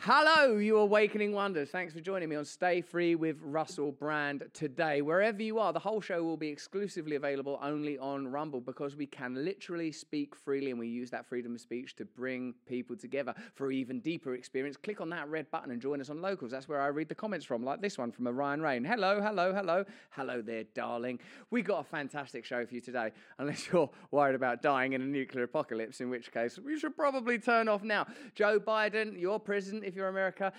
Hello, you awakening wonders. Thanks for joining me on Stay Free with Russell Brand today. Wherever you are, the whole show will be exclusively available only on Rumble because we can literally speak freely and we use that freedom of speech to bring people together for even deeper experience. Click on that red button and join us on Locals. That's where I read the comments from, like this one from Orion Rain. Hello, hello, hello. Hello there, darling. We got a fantastic show for you today, unless you're worried about dying in a nuclear apocalypse, in which case you should probably turn off now. Joe Biden, your president, if you're America,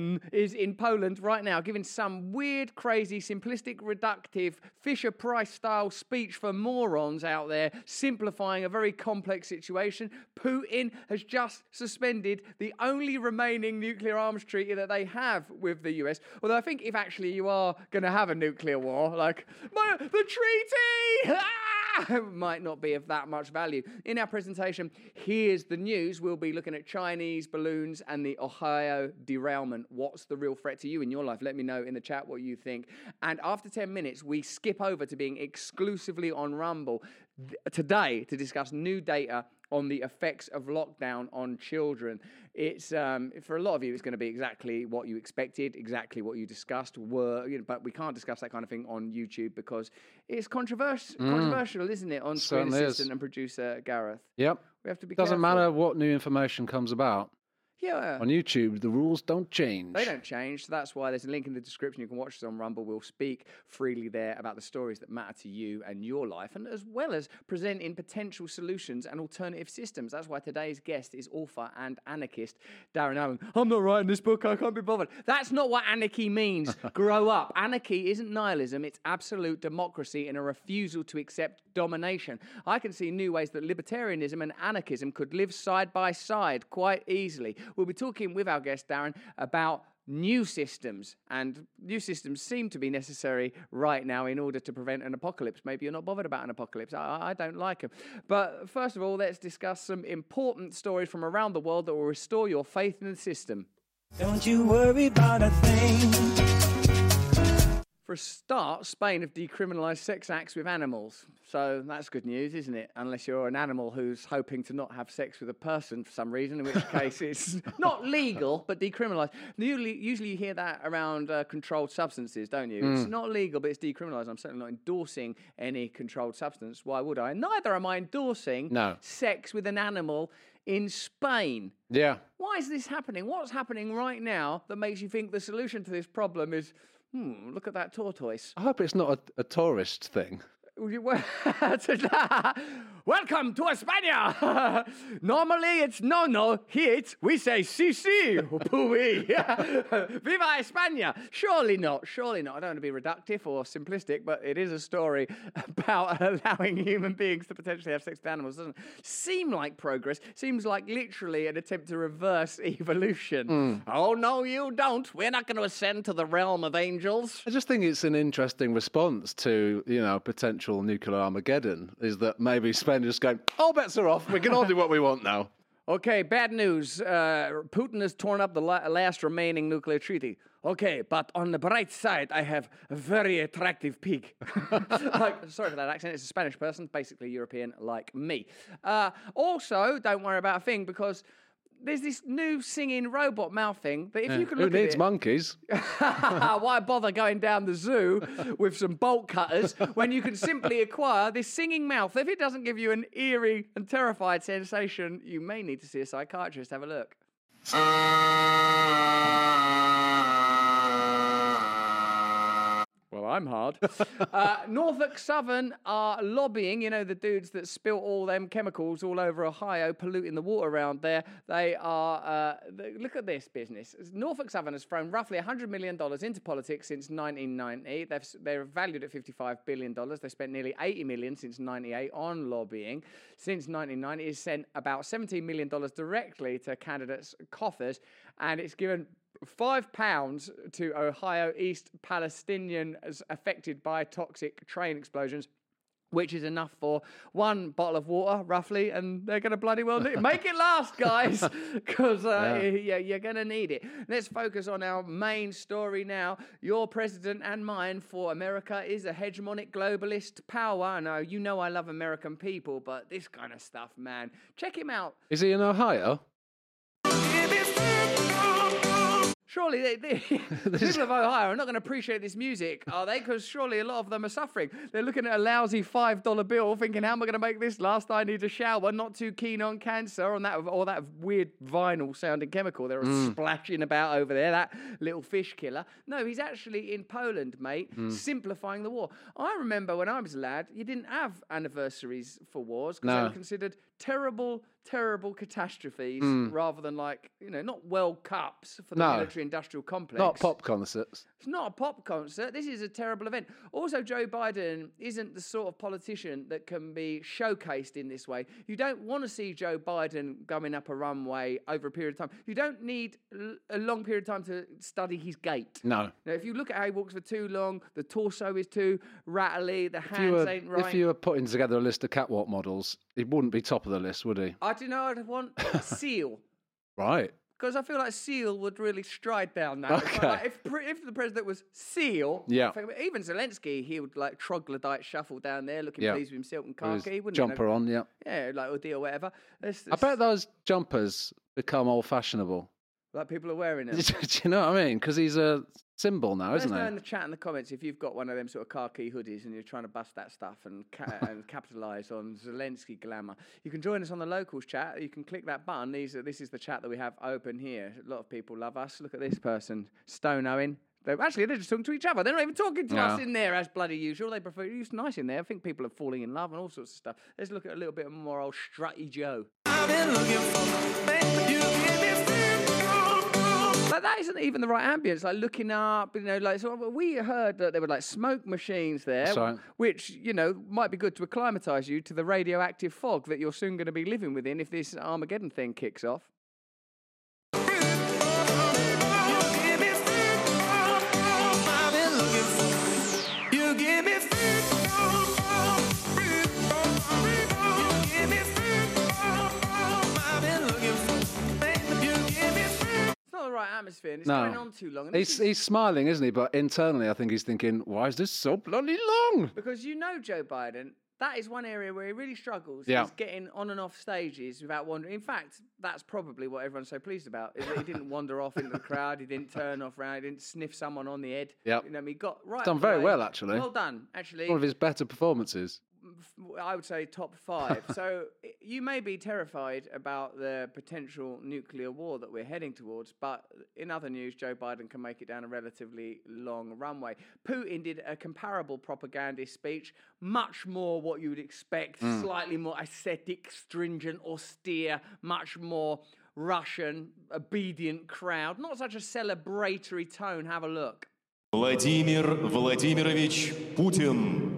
is in Poland right now giving some weird, crazy, simplistic, reductive, Fisher-Price style speech for morons out there, simplifying a very complex situation. Putin has just suspended the only remaining nuclear arms treaty that they have with the US. Although I think if actually you are going to have a nuclear war, like, the treaty! Might not be of that much value. In our presentation, here's the news. We'll be looking at Chinese balloons and the Ohio derailment. What's the real threat to you in your life? Let me know in the chat what you think. And after 10 minutes, we skip over to being exclusively on Rumble today to discuss new data on the effects of lockdown on children. It's for a lot of you, it's going to be exactly what you expected, exactly what you discussed. But we can't discuss that kind of thing on YouTube because it's controversial, isn't it? On screen assistant and producer Gareth. Yep. We have to be Doesn't careful. matter what new information comes about. Yeah. On YouTube, the rules don't change. They don't change. So that's why there's a link in the description. You can watch us on Rumble. We'll speak freely there about the stories that matter to you and your life, and as well as presenting potential solutions and alternative systems. That's why today's guest is author and anarchist Darren Allen. I'm not writing this book. I can't be bothered. That's not what anarchy means. Grow up. Anarchy isn't nihilism. It's absolute democracy and a refusal to accept domination. I can see new ways that libertarianism and anarchism could live side by side quite easily. We'll be talking with our guest, Darren, about new systems, and new systems seem to be necessary right now in order to prevent an apocalypse. Maybe you're not bothered about an apocalypse. I don't like them. But first of all, let's discuss some important stories from around the world that will restore your faith in the system. Don't you worry about a thing. For a start, Spain have decriminalised sex acts with animals. So that's good news, isn't it? Unless you're an animal who's hoping to not have sex with a person for some reason, in which case it's not legal, but decriminalised. Usually you hear that around controlled substances, don't you? It's not legal, but it's decriminalised. I'm certainly not endorsing any controlled substance. Why would I? Neither am I endorsing sex with an animal in Spain. Yeah. Why is this happening? What's happening right now that makes you think the solution to this problem is, look at that tortoise? I hope it's not a tourist thing. Welcome to España. Normally it's no. Here we say sí. Viva España. Surely not. I don't want to be reductive or simplistic, but it is a story about allowing human beings to potentially have sex with animals. Doesn't seem like progress. Seems like literally an attempt to reverse evolution. Oh, no, you don't. We're not going to ascend to the realm of angels. I just think it's an interesting response to, potential nuclear Armageddon, is that maybe Spain is just going, all bets are off, we can all do what we want now. Okay, bad news. Putin has torn up the last remaining nuclear treaty. Okay, but on the bright side, I have a very attractive pig. Sorry for that accent. It's a Spanish person, basically European like me. Also, don't worry about a thing, because there's this new singing robot mouth thing that if you can look Who needs at it, monkeys? why bother going down the zoo with some bolt cutters when you can simply acquire this singing mouth? If it doesn't give you an eerie and terrified sensation, you may need to see a psychiatrist. Have a look. Well, I'm hard. Norfolk Southern are lobbying, the dudes that spilt all them chemicals all over Ohio, polluting the water around there. They are, look at this business. Norfolk Southern has thrown roughly $100 million into politics since 1990. They're valued at $55 billion. They spent nearly $80 million since 1998 on lobbying. Since 1990, it's sent about $17 million directly to candidates' coffers, and it's given £5 to Ohio East Palestinians affected by toxic train explosions, which is enough for one bottle of water, roughly, and they're going to bloody well need it. Make it last, guys, because you're going to need it. Let's focus on our main story now. Your president and mine for America is a hegemonic globalist power. I know, I love American people, but this kind of stuff, man. Check him out. Is he in Ohio? surely people of Ohio are not going to appreciate this music, are they? Because surely a lot of them are suffering. They're looking at a lousy $5 bill, thinking, "How am I going to make this last? I need a shower." Not too keen on cancer, or that weird vinyl-sounding chemical they're splashing about over there. That little fish killer. No, he's actually in Poland, mate, simplifying the war. I remember when I was a lad, you didn't have anniversaries for wars because they were considered terrible catastrophes rather than not World Cups for the military-industrial complex. Not pop concerts. It's not a pop concert. This is a terrible event. Also, Joe Biden isn't the sort of politician that can be showcased in this way. You don't want to see Joe Biden going up a runway over a period of time. You don't need a long period of time to study his gait. No. Now, if you look at how he walks for too long, the torso is too rattly, the hands ain't right. If you were putting together a list of catwalk models, he wouldn't be top of the list, would he? I do know I'd want Seal. Right. Because I feel like Seal would really stride down that. Okay. Like, if the president was Seal, Yeah. even Zelensky, he would troglodyte shuffle down there, looking pleased with himself and With his khaki, wouldn't jumper he? on, yeah. Yeah, like hoodie or whatever. I bet those jumpers become old-fashionable. Like people are wearing them. Do you know what I mean? Because he's a symbol now, Let isn't us know he? in the chat in the comments if you've got one of them sort of khaki hoodies and you're trying to bust that stuff and capitalise on Zelensky glamour. You can join us on the locals chat. You can click that button. This is the chat that we have open here. A lot of people love us. Look at this person, Stone Owen. They're just talking to each other. They're not even talking to us in there as bloody usual. They prefer it's nice in there. I think people are falling in love and all sorts of stuff. Let's look at a little bit more old Strutty Joe. I've been looking for you give me But that isn't even the right ambience. Like looking up, so we heard that there were smoke machines there, That's right. which might be good to acclimatise you to the radioactive fog that you're soon going to be living within if this Armageddon thing kicks off. Right atmosphere, and it's going on too long. And He's smiling, isn't he? But internally, I think he's thinking, why is this so bloody long? Because Joe Biden, that is one area where he really struggles. Yeah. He's getting on and off stages without wandering. In fact, that's probably what everyone's so pleased about, is that he didn't wander off into the crowd, he didn't turn off round, he didn't sniff someone on the head. Yep. He got right. Done very well, actually. Well done, actually. One of his better performances. I would say top 5. So you may be terrified about the potential nuclear war that we're heading towards, but in other news, Joe Biden can make it down a relatively long runway. Putin did a comparable propagandist speech, much more what you would expect, slightly more ascetic, stringent, austere, much more Russian, obedient crowd. Not such a celebratory tone. Have a look. Владимир Владимирович Путин.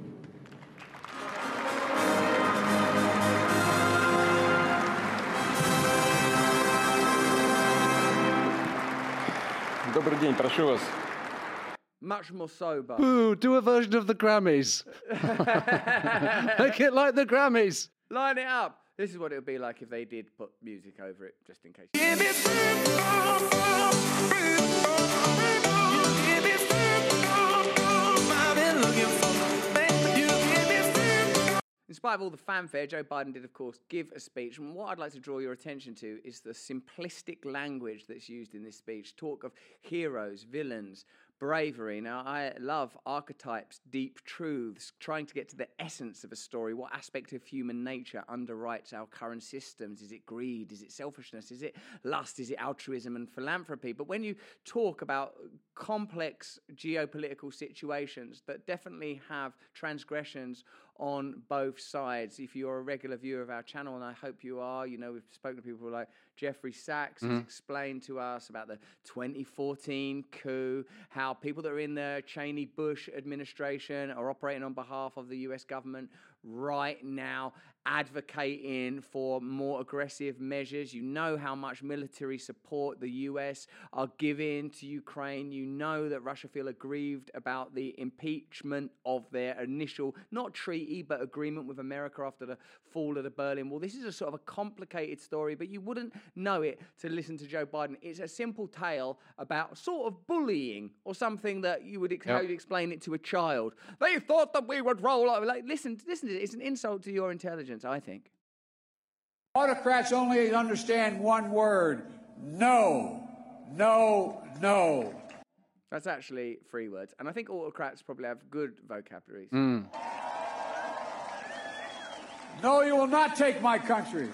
Добрый день, прошу вас. Much more sober. Boo, do a version of the Grammys. Make it like the Grammys. Line it up. This is what it would be like if they did put music over it, just in case. In spite of all the fanfare, Joe Biden did, of course, give a speech. And what I'd like to draw your attention to is the simplistic language that's used in this speech. Talk of heroes, villains, bravery. Now, I love archetypes, deep truths, trying to get to the essence of a story. What aspect of human nature underwrites our current systems? Is it greed? Is it selfishness? Is it lust? Is it altruism and philanthropy? But when you talk about complex geopolitical situations that definitely have transgressions on both sides. If you're a regular viewer of our channel, and I hope you are, we've spoken to people like Jeffrey Sachs, who's explained to us about the 2014 coup, how people that are in the Cheney-Bush administration are operating on behalf of the US government right now, advocating for more aggressive measures. You know how much military support the US are giving to Ukraine. You know that Russia feel aggrieved about the impeachment of their initial, not treaty, but agreement with America after the fall of the Berlin Wall. This is a sort of a complicated story, but you wouldn't know it to listen to Joe Biden. It's a simple tale about sort of bullying or something that you would how you'd explain it to a child. They thought that we would roll over. Listen to it. It's an insult to your intelligence, I think. Autocrats only understand one word: no. no. That's actually 3 words. And I think autocrats probably have good vocabularies. No, you will not take my country.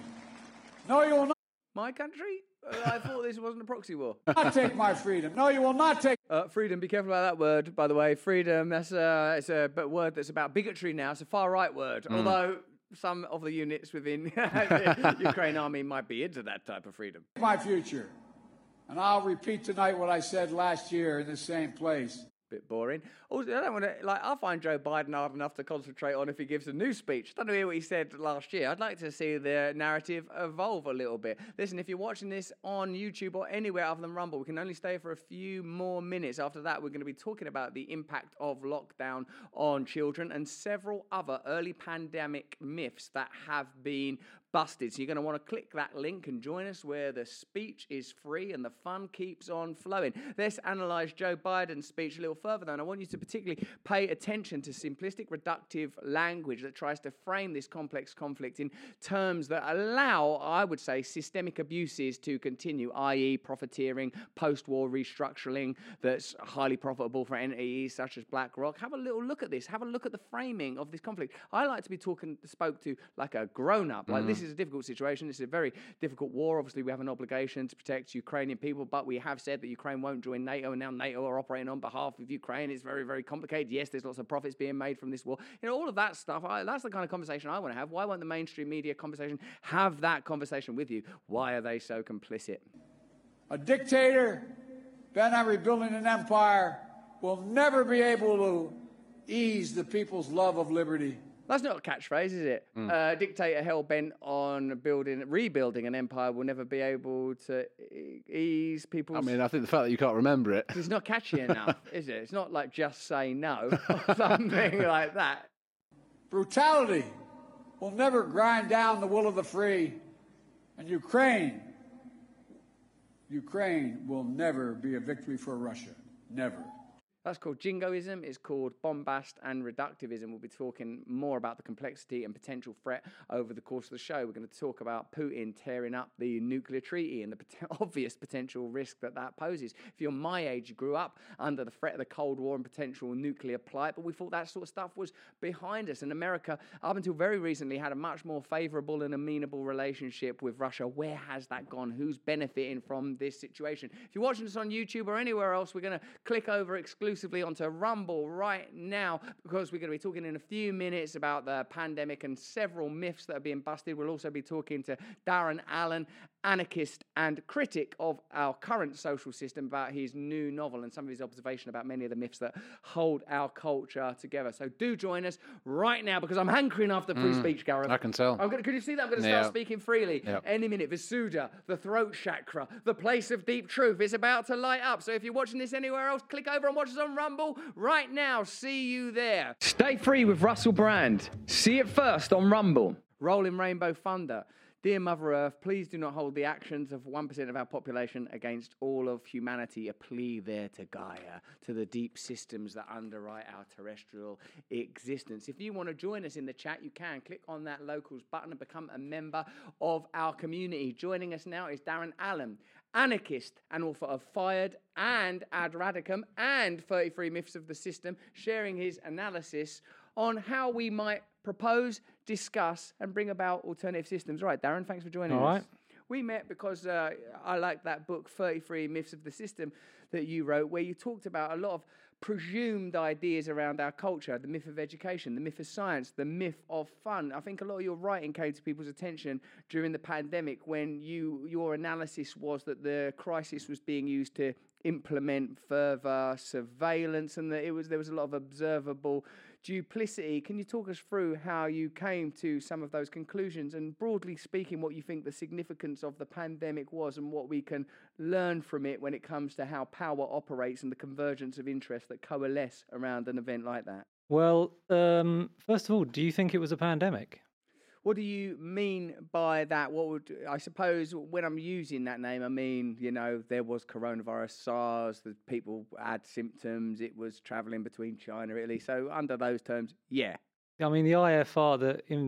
No, you will My country? I thought this wasn't a proxy war. not take my freedom. No, you will not take. Freedom, be careful about that word, by the way. Freedom, it's a word that's about bigotry now. It's a far-right word, although some of the units within the Ukraine army might be into that type of freedom. My future. And I'll repeat tonight what I said last year in the same place. Bit boring. Also, I don't want to, I find Joe Biden hard enough to concentrate on if he gives a new speech. I don't know hear what he said last year. I'd like to see the narrative evolve a little bit. Listen, if you're watching this on YouTube or anywhere other than Rumble, we can only stay for a few more minutes. After that, we're going to be talking about the impact of lockdown on children and several other early pandemic myths that have been busted. So you're going to want to click that link and join us where the speech is free and the fun keeps on flowing. Let's analyse Joe Biden's speech a little further, though, and I want you to particularly pay attention to simplistic, reductive language that tries to frame this complex conflict in terms that allow, I would say, systemic abuses to continue, i.e. profiteering, post-war restructuring that's highly profitable for entities such as BlackRock. Have a little look at this. Have a look at the framing of this conflict. I like to be spoke to like a grown-up. Like, this is a difficult situation. This is a very difficult war. Obviously, we have an obligation to protect Ukrainian people, but we have said that Ukraine won't join NATO, and now NATO are operating on behalf of Ukraine. It's very, very complicated. Yes, there's lots of profits being made from this war. You know, all of that stuff, that's the kind of conversation I want to have. Why won't the mainstream media conversation have that conversation with you? Why are they so complicit? A dictator bent on rebuilding an empire will never be able to ease the people's love of liberty. That's not a catchphrase, is it? Dictator hell-bent on rebuilding an empire will never be able to ease people's... I mean, I think the fact that you can't remember it... It's not catchy enough, is it? It's not like Just Say No or something like that. Brutality will never grind down the will of the free, and Ukraine will never be a victory for Russia. Never. That's called jingoism. It's called bombast and reductivism. We'll be talking more about the complexity and potential threat over the course of the show. We're going to talk about Putin tearing up the nuclear treaty and the obvious potential risk that poses. If you're my age, you grew up under the threat of the Cold War and potential nuclear plight, but we thought that sort of stuff was behind us. And America, up until very recently, had a much more favourable and amenable relationship with Russia. Where has that gone? Who's benefiting from this situation? If you're watching us on YouTube or anywhere else, we're going to click over exclusively onto Rumble right now because we're going to be talking in a few minutes about the pandemic and several myths that are being busted. We'll also be talking to Darren Allen, anarchist and critic of our current social system, about his new novel and some of his observation about many of the myths that hold our culture together. So do join us right now because I'm hankering after free speech, Gareth. I can tell. Could you see that? I'm going to start speaking freely. Yep. Any minute. Visuddha, the throat chakra, the place of deep truth is about to light up. So if you're watching this anywhere else, click over and watch us on Rumble right now. See you there. Stay free with Russell Brand. See it first on Rumble. Rolling Rainbow Thunder. Dear Mother Earth, please do not hold the actions of 1% of our population against all of humanity. A plea there to Gaia, to the deep systems that underwrite our terrestrial existence. If you want to join us in the chat, you can. Click on that locals button and become a member of our community. Joining us now is Darren Allen, anarchist and author of Fired and Ad Radicum and 33 Myths of the System, sharing his analysis on how we might propose, discuss, and bring about alternative systems. All right, Darren, thanks for joining us. All right. We met because I like that book, 33 Myths of the System, that you wrote, where you talked about a lot of presumed ideas around our culture, the myth of education, the myth of science, the myth of fun. I think a lot of your writing came to people's attention during the pandemic when your analysis was that the crisis was being used to implement further surveillance and that there was a lot of observable duplicity. Can you talk us through how you came to some of those conclusions and, broadly speaking, what you think the significance of the pandemic was and what we can learn from it when it comes to how power operates and the convergence of interests that coalesce around an event like that? Well, first of all, do you think it was a pandemic? What do you mean by that? I suppose when I'm using that name, I mean, there was coronavirus, SARS, the people had symptoms, it was travelling between China, Italy. So under those terms, yeah. I mean, the IFR,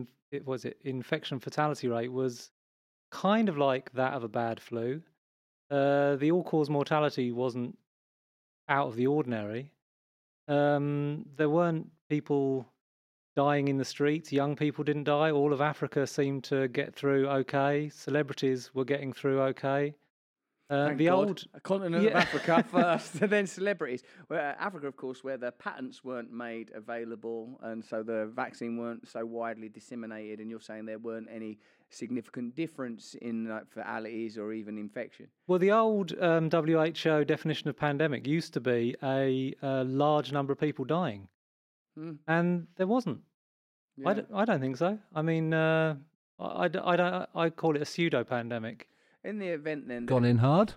infection fatality rate was kind of like that of a bad flu. the all-cause mortality wasn't out of the ordinary. There weren't people dying in the streets. Young people didn't die. All of Africa seemed to get through okay. Celebrities were getting through okay. Thank The God. old A continent of Yeah. Africa first, and then celebrities. Where Africa, of course, where the patents weren't made available, and so the vaccine weren't so widely disseminated. And you're saying there weren't any significant difference in fatalities or even infection. Well, the old WHO definition of pandemic used to be a large number of people dying, and there wasn't. Yeah. I don't think so. I mean, I call it a pseudo pandemic. In the event, then, Gone in hard.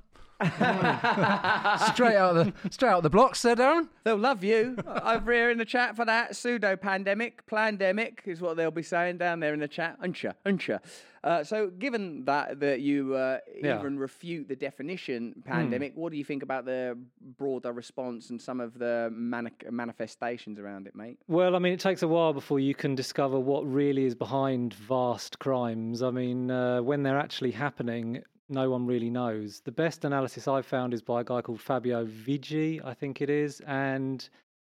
straight out the blocks there, Darren. they'll love you over here in the chat for that. Pseudo pandemic, plandemic is what they'll be saying down there in the chat. Unsure. So, given that you even refute the definition pandemic, what do you think about the broader response and some of the manifestations around it, mate? Well, I mean, it takes a while before you can discover what really is behind vast crimes. I mean, when they're actually happening, no one really knows. The best analysis I've found is by a guy called Fabio Viggi, I think it is, and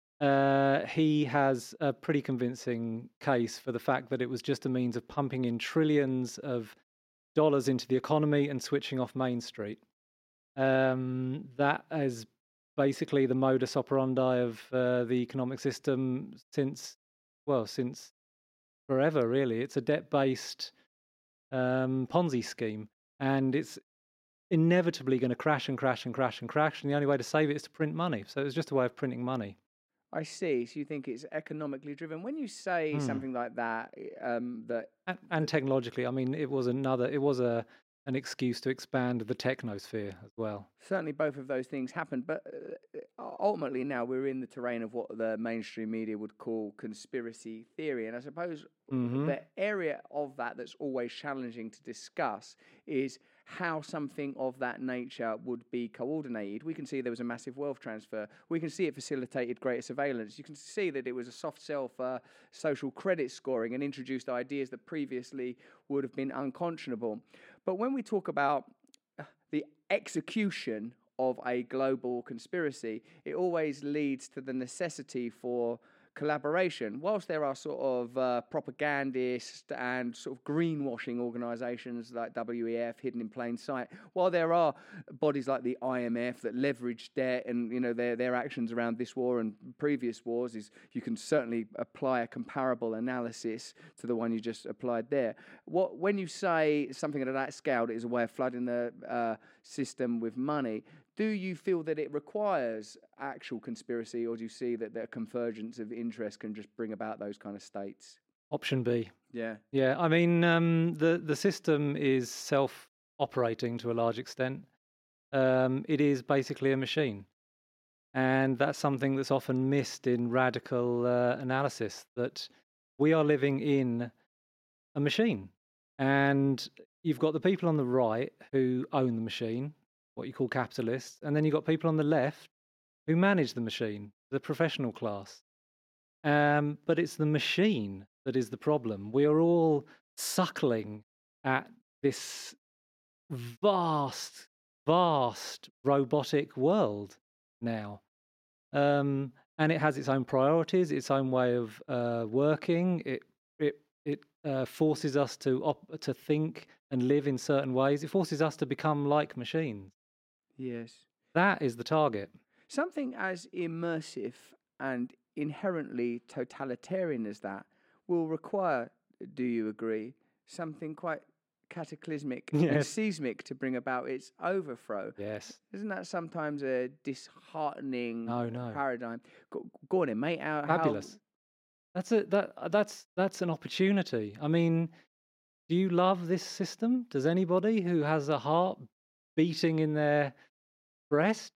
he has a pretty convincing case for the fact that it was just a means of pumping in trillions of dollars into the economy and switching off Main Street. That is basically the modus operandi of the economic system since forever, really. It's a debt-based Ponzi scheme, and it's inevitably going to crash and crash and crash and crash, and the only way to save it is to print money. So it's just a way of printing money. I see. So you think it's economically driven. When you say something like that, And technologically, I mean, it was an excuse to expand the technosphere as well. certainly both of those things happened, but ultimately now we're in the terrain of what the mainstream media would call conspiracy theory. And I suppose the area of that that's always challenging to discuss is how something of that nature would be coordinated. We can see there was a massive wealth transfer. We can see it facilitated greater surveillance. You can see that it was a soft sell for social credit scoring and introduced ideas that previously would have been unconscionable. But when we talk about the execution of a global conspiracy, it always leads to the necessity for collaboration. Whilst there are sort of propagandist and sort of greenwashing organisations like WEF, hidden in plain sight, while there are bodies like the IMF that leverage debt and their actions around this war and previous wars, is you can certainly apply a comparable analysis to the one you just applied there. When you say something at that scale that is a way of flooding the system with money, do you feel that it requires actual conspiracy, or do you see that the convergence of interest can just bring about those kind of states? Option B. Yeah. Yeah, I mean, the system is self-operating to a large extent. It is basically a machine. And that's something that's often missed in radical analysis, that we are living in a machine. And you've got the people on the right who own the machine, what you call capitalists, and then you've got people on the left who manage the machine, the professional class. But it's the machine that is the problem. We are all suckling at this vast robotic world now. And it has its own priorities, its own way of working. It forces us to think and live in certain ways. It forces us to become like machines. Yes. That is the target. Something as immersive and inherently totalitarian as that will require, do you agree, something quite cataclysmic and seismic to bring about its overthrow? Yes. Isn't that sometimes a disheartening No. paradigm? Go on in, mate. Fabulous. That's an opportunity. I mean, do you love this system? Does anybody who has a heart beating in their breast?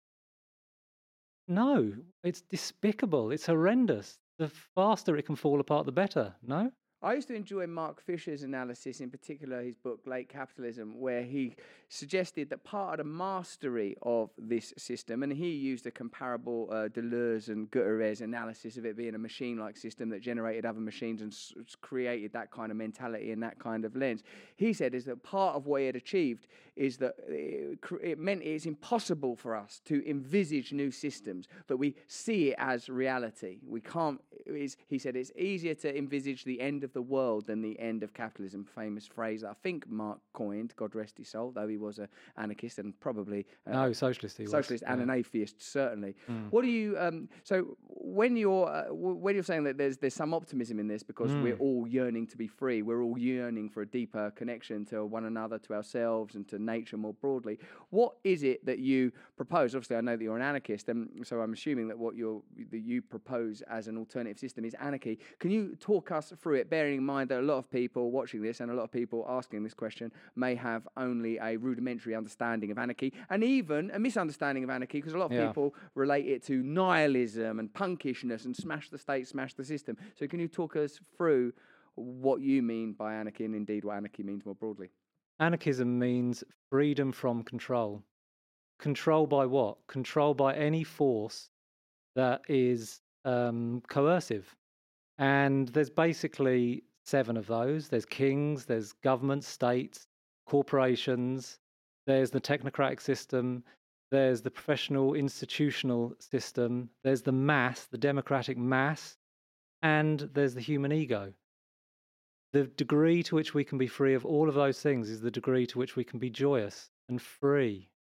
No, it's despicable. It's horrendous. The faster it can fall apart, the better. No? I used to enjoy Mark Fisher's analysis, in particular his book Late Capitalism, where he suggested that part of the mastery of this system, and he used a comparable Deleuze and Guterres analysis of it being a machine-like system that generated other machines and created that kind of mentality and that kind of lens. He said is that part of what he had achieved is that it meant it's impossible for us to envisage new systems, that we see it as reality. We can't. He said it's easier to envisage the end of the world than the end of capitalism. Famous phrase that I think Mark coined, God rest his soul, though he was an anarchist and probably No, socialist. He was. socialist and Yeah. an atheist, certainly. What do you? So when you're saying that there's some optimism in this because we're all yearning to be free, we're all yearning for a deeper connection to one another, to ourselves, and to nature more broadly. What is it that you propose? Obviously, I know that you're an anarchist, and so I'm assuming that what you propose as an alternative system is anarchy. Can you talk us through it, bearing in mind that a lot of people watching this and a lot of people asking this question may have only a rudimentary understanding of anarchy and even a misunderstanding of anarchy, because a lot of people relate it to nihilism and punkishness and smash the state, smash the system. So can you talk us through what you mean by anarchy and indeed what anarchy means more broadly? Anarchism means freedom from control. Control by what? Control by any force that is coercive. And there's basically 7 of those. There's kings, there's governments, states, corporations, there's the technocratic system, there's the professional institutional system, there's the mass, the democratic mass, and there's the human ego. The degree to which we can be free of all of those things is the degree to which we can be joyous and free.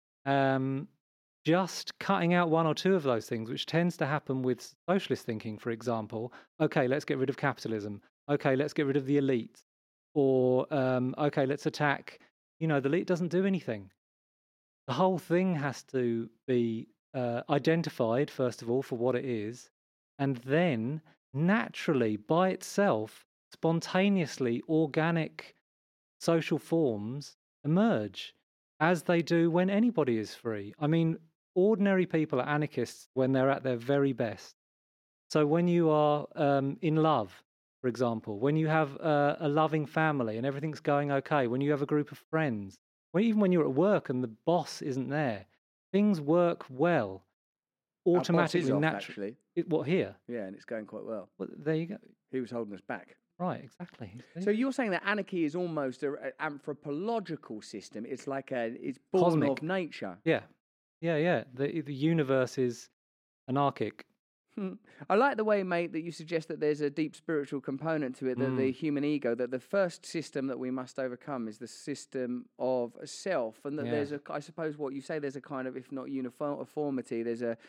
Just cutting out 1 or 2 of those things, which tends to happen with socialist thinking, for example. Okay, let's get rid of capitalism. Okay, let's get rid of the elite. Or, okay, let's attack. The elite doesn't do anything. The whole thing has to be identified, first of all, for what it is. And then, naturally, by itself, spontaneously, organic social forms emerge, as they do when anybody is free. I mean, ordinary people are anarchists when they're at their very best. So when you are in love, for example, when you have a loving family and everything's going okay, when you have a group of friends, even when you're at work and the boss isn't there, things work well, automatically, naturally. What, here? Yeah, and it's going quite well. Well, there you go. He was holding us back. Right, exactly. So you're saying that anarchy is almost an anthropological system. It's like it's born Cosmic. of nature. Yeah. The universe is anarchic. I like the way, mate, that you suggest that there's a deep spiritual component to it, that the human ego, that the first system that we must overcome is the system of self, and that there's I suppose what you say, there's a kind of, if not uniformity, there's that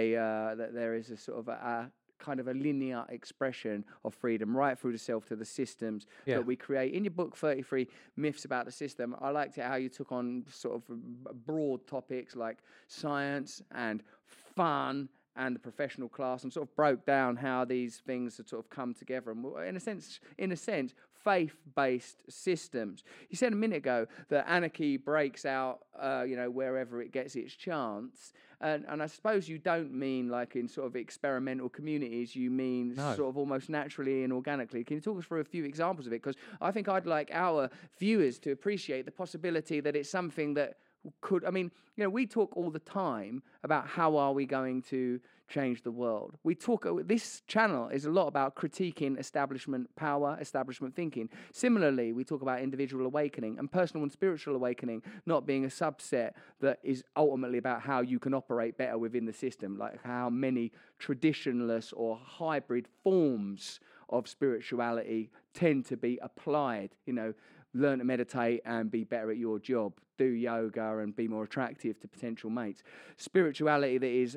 there is a sort of a kind of a linear expression of freedom right through the self to the systems that we create. In your book, 33 Myths About the System, I liked it how you took on sort of broad topics like science and fun and the professional class, and sort of broke down how these things had sort of come together, and in a sense, faith-based systems. You said a minute ago that anarchy breaks out, wherever it gets its chance, and I suppose you don't mean like in sort of experimental communities. You mean sort of almost naturally and organically. Can you talk us through a few examples of it? Because I think I'd like our viewers to appreciate the possibility that it's something that could, we talk all the time about how are we going to change the world. This channel is a lot about critiquing establishment power, establishment thinking. Similarly, we talk about individual awakening and personal and spiritual awakening not being a subset that is ultimately about how you can operate better within the system, like how many traditionalist or hybrid forms of spirituality tend to be applied, learn to meditate and be better at your job, do yoga and be more attractive to potential mates. Spirituality that is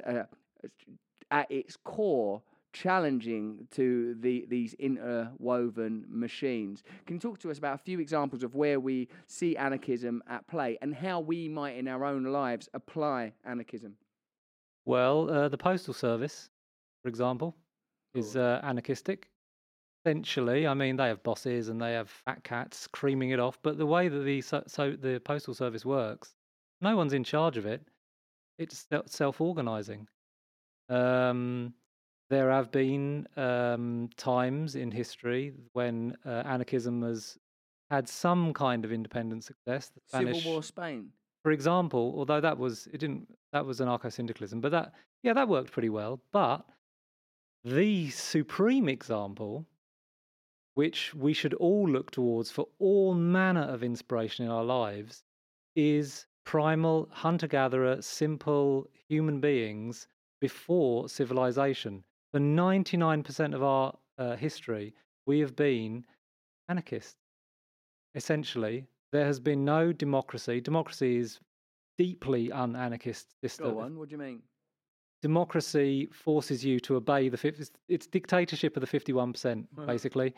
at its core challenging to these interwoven machines. Can you talk to us about a few examples of where we see anarchism at play and how we might in our own lives apply anarchism? Well, the Postal Service, for example, is anarchistic. Essentially, they have bosses and they have fat cats creaming it off. But the way that the Postal Service works, no one's in charge of it. It's self-organising. There have been times in history when anarchism has had some kind of independent success. The Spanish, Civil War Spain. for example, although that was anarcho-syndicalism, but that worked pretty well. But the supreme example, which we should all look towards for all manner of inspiration in our lives, is primal hunter-gatherer, simple human beings before civilization. For 99% of our history, we have been anarchists. Essentially, there has been no democracy. Democracy is deeply un-anarchist system. Go on, what do you mean? Democracy forces you to obey it's dictatorship of the 51%, basically.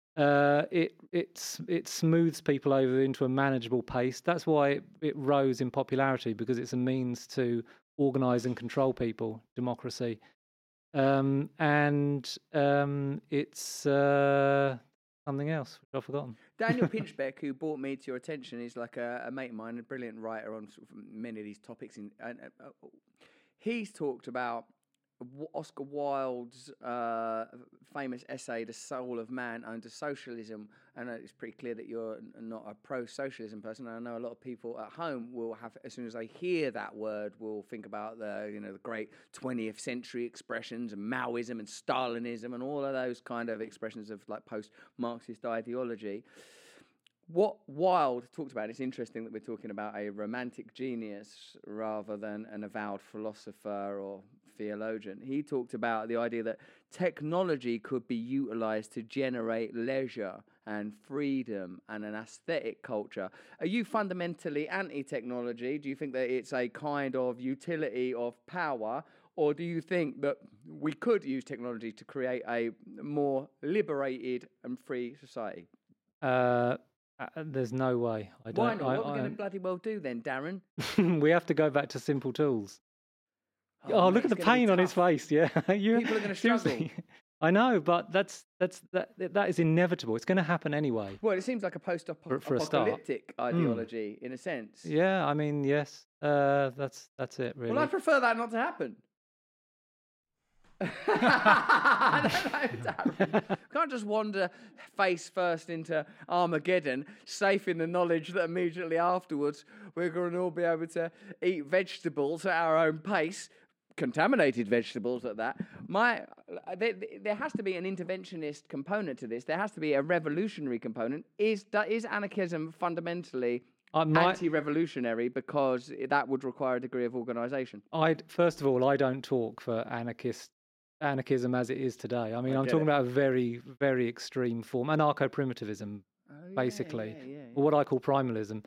It smooths people over into a manageable pace. That's why it rose in popularity, because it's a means to organize and control people. Democracy, it's something else which I've forgotten. Daniel Pinchbeck, who brought me to your attention, is like a mate of mine, a brilliant writer on sort of many of these topics. He's talked about Oscar Wilde's famous essay, The Soul of Man Under Socialism, and it's pretty clear that you're not a pro-socialism person. And I know a lot of people at home will have, as soon as they hear that word, will think about the great 20th century expressions, and Maoism and Stalinism and all of those kind of expressions of like post-Marxist ideology. What Wilde talked about, it's interesting that we're talking about a romantic genius rather than an avowed philosopher or theologian. He talked about the idea that technology could be utilized to generate leisure and freedom and an aesthetic culture. Are you fundamentally anti-technology? Do you think that it's a kind of utility of power? Or do you think that we could use technology to create a more liberated and free society? There's no way. Why not? What are we going to bloody well do then, Darren? We have to go back to simple tools. Oh, look at the pain on his face. Yeah, People are going to struggle. I know, but that is inevitable. It's going to happen anyway. Well, it seems like a post-apocalyptic ideology in a sense. Yeah, I mean, yes, that's it, really. Well, I prefer that not to happen. Can't just wander face first into Armageddon, safe in the knowledge that immediately afterwards we're going to all be able to eat vegetables at our own pace, contaminated vegetables at that. There has to be an interventionist component to this. There has to be a revolutionary component. Is anarchism fundamentally anti-revolutionary because that would require a degree of organisation? First of all, I don't talk for anarchism as it is today. I mean, I'm talking about a very, very extreme form, anarcho-primitivism, basically, or what I call primalism.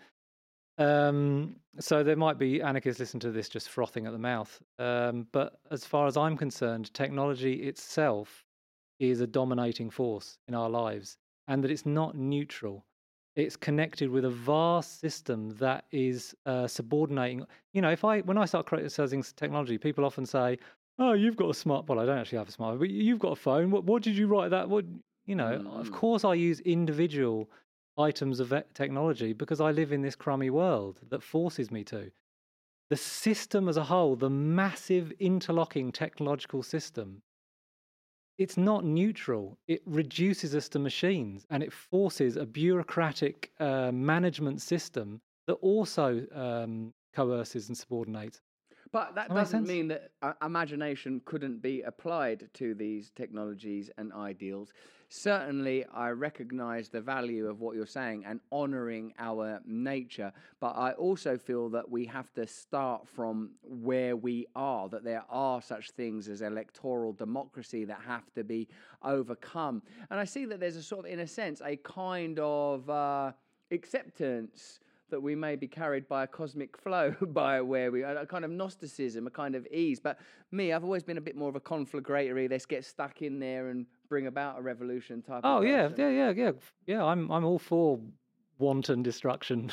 So there might be anarchists listening to this just frothing at the mouth. But as far as I'm concerned, technology itself is a dominating force in our lives, and that it's not neutral. It's connected with a vast system that is subordinating. You know, when I start criticizing technology, people often say, "Oh, you've got a smart." Well, I don't actually have a smartphone, but you've got a phone. What did you write that? Of course, I use individual items of technology because I live in this crummy world that forces me to. The system as a whole, the massive interlocking technological system, it's not neutral. It reduces us to machines, and it forces a bureaucratic management system that also coerces and subordinates. But that doesn't mean that imagination couldn't be applied to these technologies and ideals. Certainly, I recognise the value of what you're saying and honouring our nature, but I also feel that we have to start from where we are, that there are such things as electoral democracy that have to be overcome. And I see that there's a sort of, in a sense, a kind of acceptance that we may be carried by a cosmic flow by where we are, a kind of Gnosticism, a kind of ease. But me, I've always been a bit more of a conflagratory, let's get stuck in there and bring about a revolution type of person. Yeah. I'm all for wanton destruction.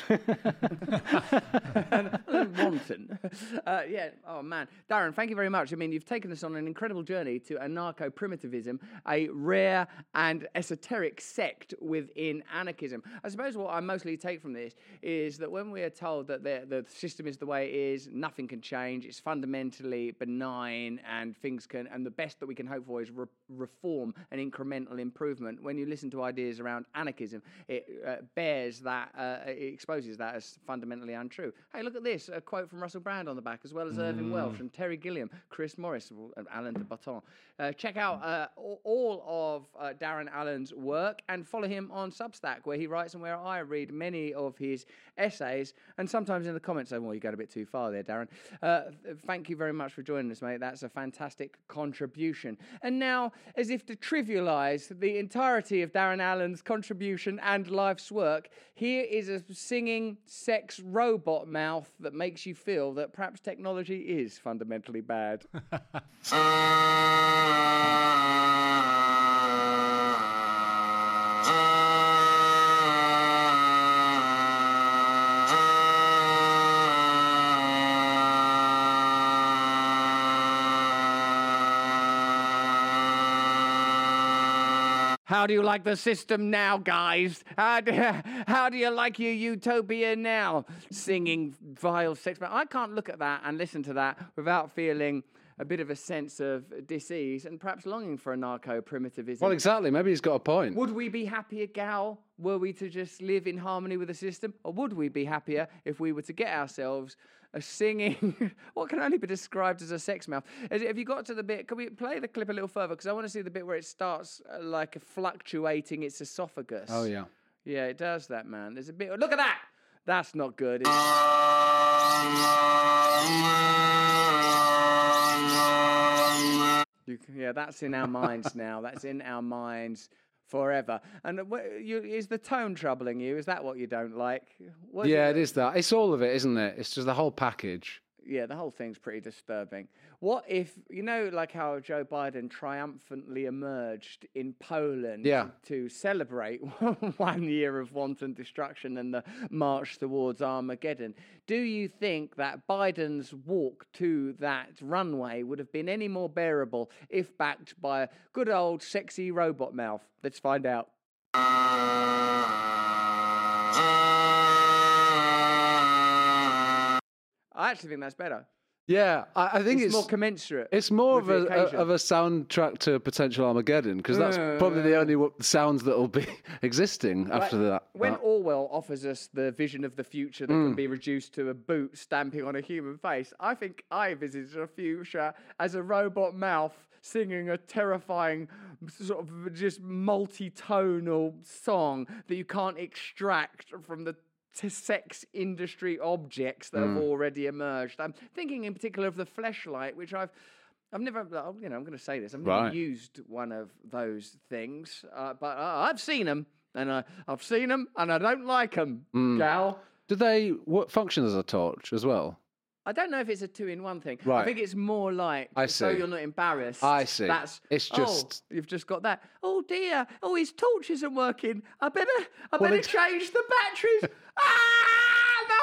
Wanton. Yeah. Oh, man. Darren, thank you very much. I mean, you've taken us on an incredible journey to anarcho-primitivism, a rare and esoteric sect within anarchism. I suppose what I mostly take from this is that when we are told that the system is the way it is, nothing can change, it's fundamentally benign, and the best that we can hope for is reform and incremental improvement. When you listen to ideas around anarchism, it it exposes that as fundamentally untrue. Hey, look at this, a quote from Russell Brand on the back, as well as Irving Welsh and Terry Gilliam, Chris Morris, and Alain de Botton. Check out all of Darren Allen's work and follow him on Substack, where he writes and where I read many of his essays, and sometimes in the comments say, well, you got a bit too far there, Darren. Thank you very much for joining us, mate. That's a fantastic contribution. And now, as if to trivialise the entirety of Darren Allen's contribution and life's work, here is a singing sex robot mouth that makes you feel that perhaps technology is fundamentally bad. How do you like the system now, guys? How do you like your utopia now? Singing vile sex. I can't look at that and listen to that without feeling a bit of a sense of dis-ease and perhaps longing for anarcho-primitivism. Well, exactly. Maybe he's got a point. Would we be happier, Gal, were we to just live in harmony with the system? Or would we be happier if we were to get ourselves a singing, what can only be described as a sex mouth? Have you got to the bit, can we play the clip a little further? Because I want to see the bit where it starts like fluctuating its esophagus. Oh, yeah. Yeah, it does that, man. There's a bit, look at that! That's not good. Yeah, that's in our minds now. That's in our minds forever. And is the tone troubling you? Is that what you don't like? It is that. It's all of it, isn't it? It's just the whole package. Yeah, the whole thing's pretty disturbing. What if, like how Joe Biden triumphantly emerged in Poland to celebrate 1 year of wanton destruction and the march towards Armageddon? Do you think that Biden's walk to that runway would have been any more bearable if backed by a good old sexy robot mouth? Let's find out. I actually think that's better. Yeah, I think it's more commensurate. It's more of a soundtrack to potential Armageddon, because that's probably the only sounds that will be existing after that. When Orwell offers us the vision of the future that can be reduced to a boot stamping on a human face, I think I envisage a future as a robot mouth singing a terrifying sort of just multi-tonal song that you can't extract from the sex industry objects that have already emerged. I'm thinking in particular of the Fleshlight, which I've never, I'm going to say this, I've never used one of those things, but I've seen them, and I've seen them, and I don't like them, Gal. Do what function as a torch as well? I don't know if it's a 2-in-1 thing. Right. I think it's more like, so you're not embarrassed. I see. It's just... you've just got that. Oh, dear. Oh, his torch isn't working. I better change the batteries. The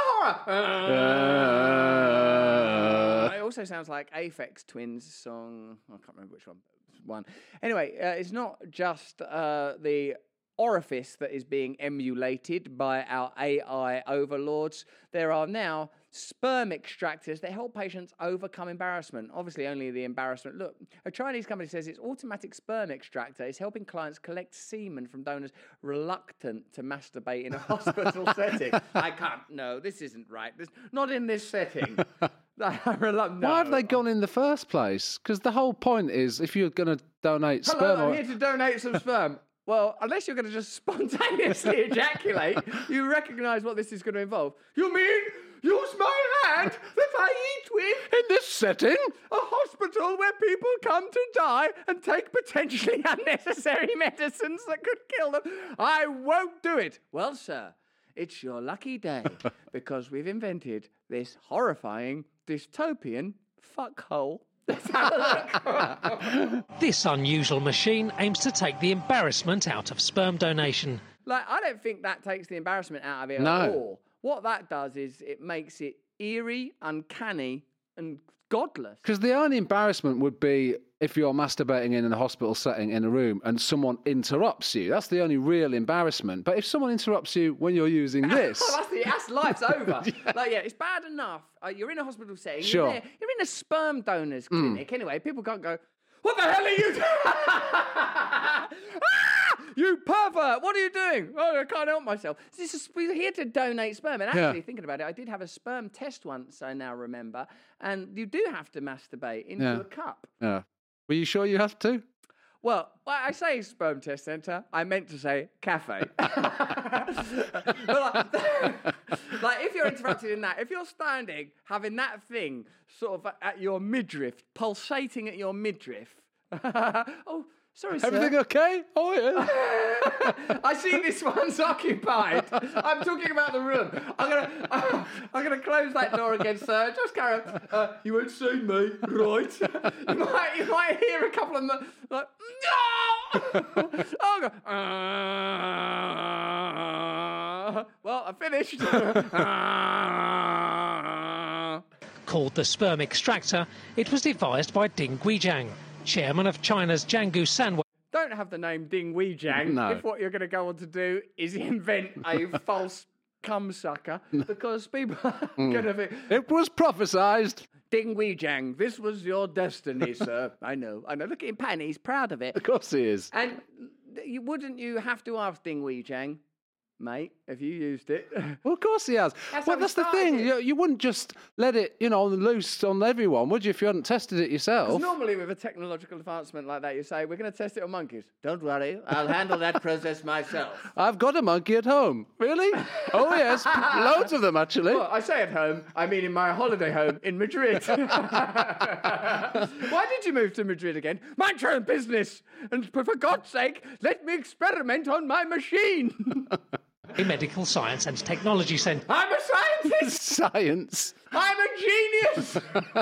horror. It also sounds like Aphex Twins' song. I can't remember which one. Anyway, it's not just the orifice that is being emulated by our AI overlords. There are now sperm extractors that help patients overcome embarrassment. Obviously, only the embarrassment. Look, a Chinese company says its automatic sperm extractor is helping clients collect semen from donors reluctant to masturbate in a hospital setting. I can't. No, this isn't right. Not in this setting. Why have they gone in the first place? Because the whole point is, if you're going to donate sperm... Hello, I'm here to donate some sperm. Well, unless you're going to just spontaneously ejaculate, you recognise what this is going to involve. You mean use my hand that I eat with? In this setting? A hospital where people come to die and take potentially unnecessary medicines that could kill them? I won't do it. Well, sir, it's your lucky day, because we've invented this horrifying dystopian fuckhole. This unusual machine aims to take the embarrassment out of sperm donation. Like, I don't think that takes the embarrassment out of it No. at all. What that does is it makes it eerie, uncanny, and godless. Because the only embarrassment would be if you're masturbating in a hospital setting in a room and someone interrupts you. That's the only real embarrassment. But if someone interrupts you when you're using this... That's life's over. Like, yeah, it's bad enough. You're in a hospital setting. Sure. You're in a sperm donors clinic. Anyway, people can't go, what the hell are you doing? You pervert! What are you doing? Oh, I can't help myself. We're here to donate sperm. And actually, thinking about it, I did have a sperm test once, I now remember. And you do have to masturbate into a cup. Yeah. Were you sure you have to? Well, I say sperm test centre. I meant to say cafe. But like, if you're interrupted in that, if you're standing having that thing sort of at your midriff, pulsating at your midriff. Oh, sorry, sir. Everything okay? Oh, yeah. I see this one's occupied. I'm talking about the room. I'm gonna close that door again, sir. Just carry on. You won't see me, right? You might hear a couple of them like, no! Oh, God. Well, I finished. Called the sperm extractor, it was devised by Ding Guijiang, chairman of China's Jiangsu Sanwei. Don't have the name Ding Weijang No. if what you're going to go on to do is invent a false cum sucker, because people are going to be... It was prophesized. Ding Weijang, this was your destiny, sir. I know. Look at him panning. He's proud of it. Of course he is. And wouldn't you have to ask Ding Weijang, mate, if you used it? Well, of course he has. That's Well, how he that's the started thing. it. You wouldn't just let it, loose on everyone, would you, if you hadn't tested it yourself? Because normally with a technological advancement like that, you say, we're going to test it on monkeys. Don't worry, I'll handle that process myself. I've got a monkey at home. Really? Oh, yes. Loads of them, actually. Well, I say at home, I mean in my holiday home in Madrid. Why did you move to Madrid again? Mind your own business. And for God's sake, let me experiment on my machine. A medical science and technology centre. I'm a scientist. Science. I'm a genius.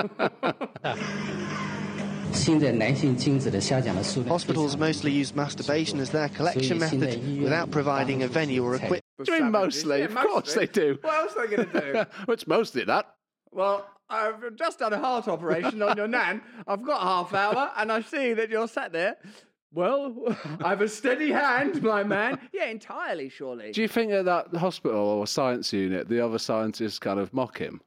Hospitals mostly use masturbation as their collection method without providing a venue or equipment. What do you mean mostly? Yeah, Of course they do. What else are they going to do? Well, it's mostly that. Well, I've just done a heart operation on your nan. I've got half hour, and I see that you're sat there. Well, I've a steady hand, my man. Yeah, entirely, surely. Do you think at that hospital or science unit, the other scientists kind of mock him?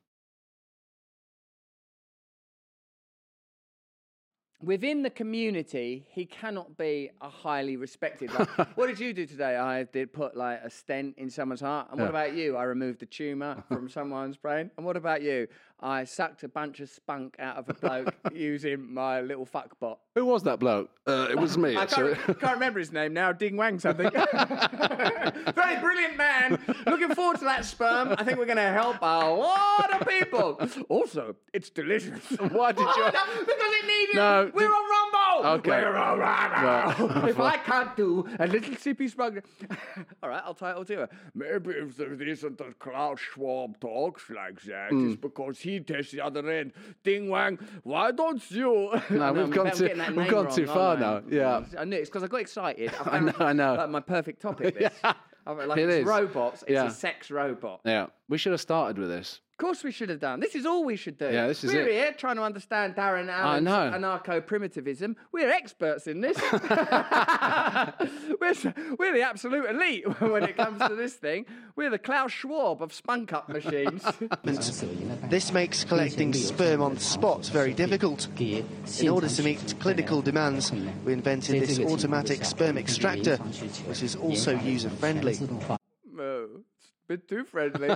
Within the community, he cannot be a highly respected. Like, what did you do today? I did put like a stent in someone's heart. And what about you? I removed a tumour from someone's brain. And what about you? I sucked a bunch of spunk out of a bloke using my little fuck bot. Who was that bloke? It was me, I actually. can't remember his name now. Ding Wang something. Very brilliant man. Looking forward to that sperm. I think we're going to help a lot of people. Also, it's delicious. Why did you... No, because it needed... No, We're on Rumble. Okay. We're on Rumble. Right. If I can't do a little sippy smug... All right, I'll title to her. Maybe if there isn't a Klaus Schwab talks like that, it's because he tests the other end. Ding Wang, why don't you... No, we've gone too far now. Yeah. I knew it's because I got excited. I know. Like my perfect topic. This. Like It it's is. robots. It's Yeah. a sex robot. Yeah. We should have started with this. Of course we should have done. This is all we should do. Yeah, this is We're it. here trying to understand Darren Allen's know. anarcho-primitivism. We're experts in this. we're the absolute elite when it comes to this thing. We're the Klaus Schwab of spunk-up machines. This makes collecting sperm on the spot very difficult. In order to meet clinical demands, we invented this automatic sperm extractor, which is also user-friendly. Oh, it's a bit too friendly.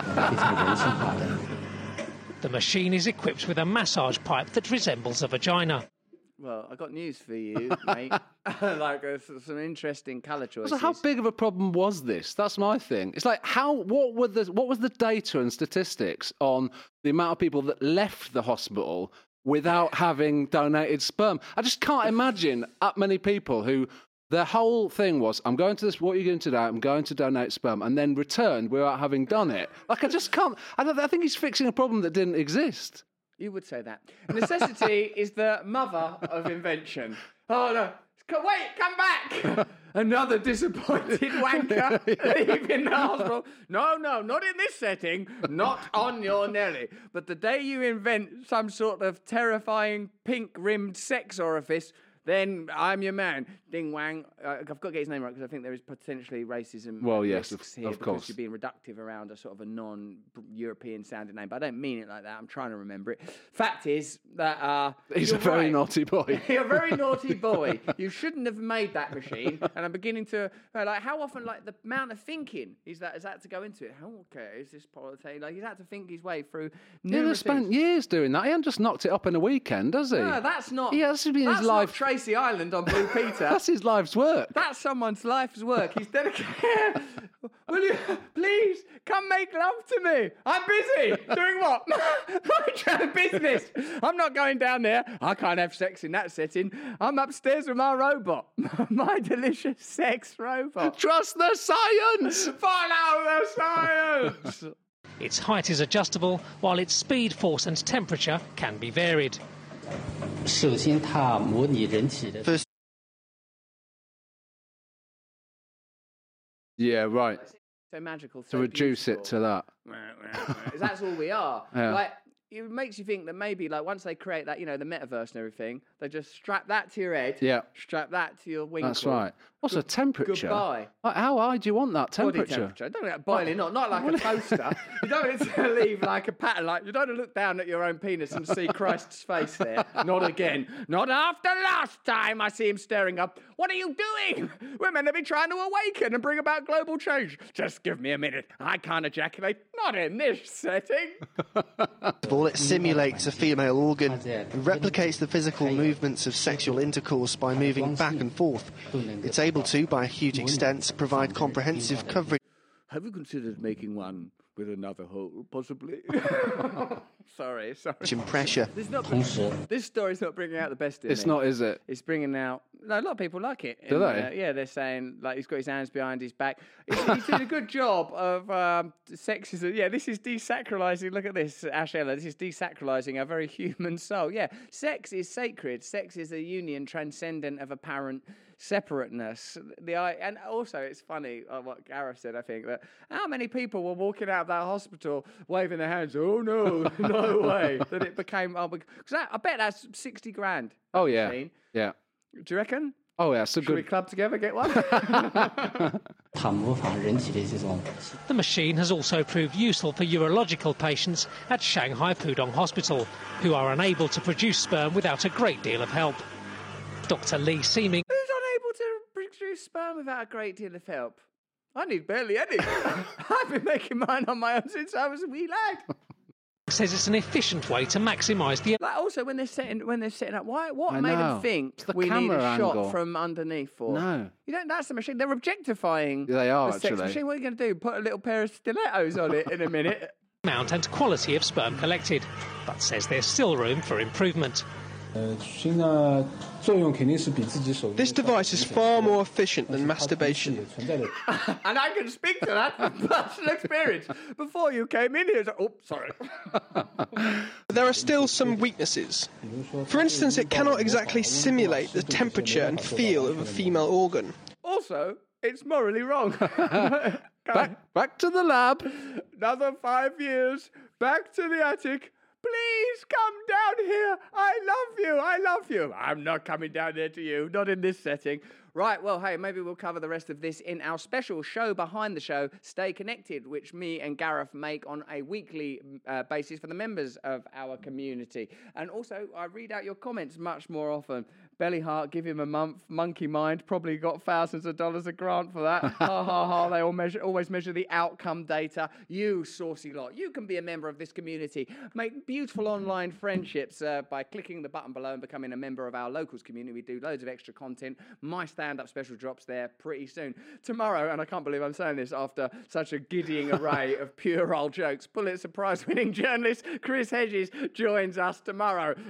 The machine is equipped with a massage pipe that resembles a vagina. Well, I got news for you, mate. Like some interesting colour choices. So how big of a problem was this? That's my thing. It's like what was the data and statistics on the amount of people that left the hospital without having donated sperm? I just can't imagine that many people who their whole thing was, I'm going to this, what are you going to do? I'm going to donate sperm, and then returned without having done it. Like, I just can't. I think he's fixing a problem that didn't exist. You would say that. Necessity is the mother of invention. Oh, no. Wait, come back! Another disappointed wanker leaving the hospital. No, not in this setting. Not on your Nelly. But the day you invent some sort of terrifying pink-rimmed sex orifice, then I'm your man. Ding Wang. I've got to get his name right because I think there is potentially racism. Well, yes, risks of here course. You're being reductive around a sort of a non-European sounding name, but I don't mean it like that. I'm trying to remember it. Fact is that he's a you're very right. naughty boy. You're a very naughty boy. You shouldn't have made that machine. And I'm beginning to like how often like the amount of thinking is that to go into it. How okay is this politics? Like he's had to think his way through. He'd have spent years doing that. He hasn't just knocked it up in a weekend, does he? No, that's not. Yeah, that's been his That's life. not Tracy Island on Blue Peter. That's his life's work. That's someone's life's work. He's dedicated. Will you please come make love to me? I'm busy. Doing what? My business. I'm not going down there. I can't have sex in that setting. I'm upstairs with my robot. My delicious sex robot. Trust the science. Follow the science. Its height is adjustable, while its speed, force and temperature can be varied. First, Yeah, right. So magical. To So reduce it to that. That's all we are. Yeah. Like it makes you think that maybe like once they create that, the metaverse and everything, they just strap that to your head. Yeah. Strap that to your winkle. That's right. What's the temperature? Goodbye. Like, how high do you want that Body temperature? temperature. Don't want it boiling, not like a toaster. You don't want it to leave like a pattern. Like you don't want to look down at your own penis and see Christ's face there. Not again. Not after last time I see him staring up. What are you doing? We're meant to be trying to awaken and bring about global change. Just give me a minute. I can't ejaculate. Not in this setting. of all, it simulates a female organ and replicates the physical movements of sexual intercourse by moving back and forth. It's able to, by a huge extent, provide comprehensive coverage. Have you considered making one with another hole, possibly? Sorry. And pressure. This story's not bringing out the best in It's me. not, is it? It's bringing out... No, a lot of people like it. Do they? Yeah, they're saying, like, he's got his hands behind his back. He's doing a good job of sexism. Yeah, this is desacralising... Look at this, Ash Ella. This is desacralising our very human soul. Yeah, sex is sacred. Sex is a union transcendent of apparent separateness. And also, it's funny what Gareth said, I think, that how many people were walking out of that hospital waving their hands, oh, no, no way, that it became... Because I bet that's 60 grand. Oh, yeah. Machine. Yeah. Do you reckon? Oh, yeah. So Should we good. club together, get one? The machine has also proved useful for urological patients at Shanghai Pudong Hospital, who are unable to produce sperm without a great deal of help. Dr. Lee Seeming Who's unable to produce sperm without a great deal of help? I need barely any. I've been making mine on my own since I was a wee lad. says it's an efficient way to maximise the... Like also when they're setting up, what I made know. them think It's the we need a camera shot angle. from underneath for? No. You don't. That's the machine. They're objectifying. They are, the sex actually. machine. What are you going to do? Put a little pair of stilettos on it in a minute? amount and quality of sperm collected, but says there's still room for improvement. This device is far more efficient than masturbation. And I can speak to that from personal experience. Before you came in here, sorry. There are still some weaknesses. For instance, it cannot exactly simulate the temperature and feel of a female organ. Also, it's morally wrong. Back to the lab. Another 5 years. Back to the attic. Please come down here. I love you. I'm not coming down there to you. Not in this setting. Right, well, hey, maybe we'll cover the rest of this in our special show behind the show, Stay Connected, which me and Gareth make on a weekly basis for the members of our community. And also, I read out your comments much more often. Belly Heart, give him a month. Monkey Mind, probably got thousands of dollars a grant for that. Ha, ha, ha. They always measure the outcome data. You saucy lot, you can be a member of this community. Make beautiful online friendships by clicking the button below and becoming a member of our locals community. We do loads of extra content. My stand-up special drops there pretty soon. Tomorrow, and I can't believe I'm saying this after such a giddying array of pure old jokes, Pulitzer Prize-winning journalist Chris Hedges joins us tomorrow.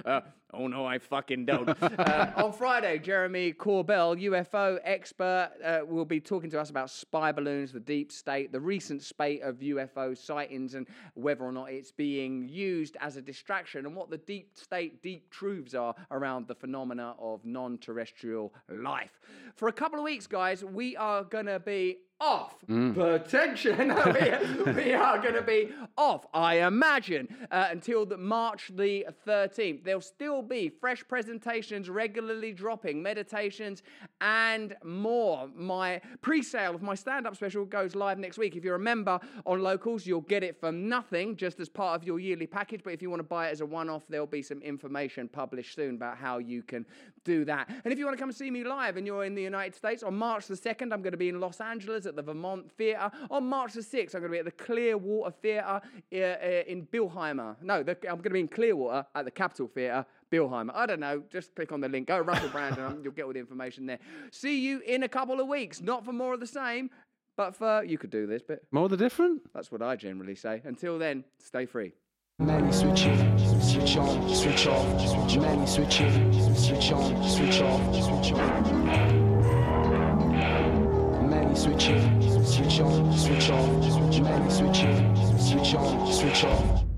Oh, no, I fucking don't. On Friday, Jeremy Corbell, UFO expert, will be talking to us about spy balloons, the deep state, the recent spate of UFO sightings, and whether or not it's being used as a distraction, and what the deep state, deep truths are around the phenomena of non-terrestrial life. For a couple of weeks, guys, we are going to be off. Protection. we are going to be off, I imagine, until March the 13th. There'll still be fresh presentations regularly dropping, meditations and more. My pre-sale of my stand-up special goes live next week. If you're a member on Locals, you'll get it for nothing, just as part of your yearly package. But if you want to buy it as a one-off, there'll be some information published soon about how you can do that. And if you want to come see me live and you're in the United States, on March the 2nd, I'm going to be in Los Angeles at the Vermont Theatre. On March the 6th, I'm going to be at the Clearwater Theatre in Billheimer. No, I'm going to be in Clearwater at the Capitol Theatre, Billheimer. I don't know. Just click on the link. Go Russell Brand and you'll get all the information there. See you in a couple of weeks. Not for more of the same, but for, you could do this, but more of the different? That's what I generally say. Until then, stay free. Many switch in, switch on, switch off. Many switch in, switch on, switch off, switch on. Many switch in, switch on, switch off. Many switch in, switch on, switch off.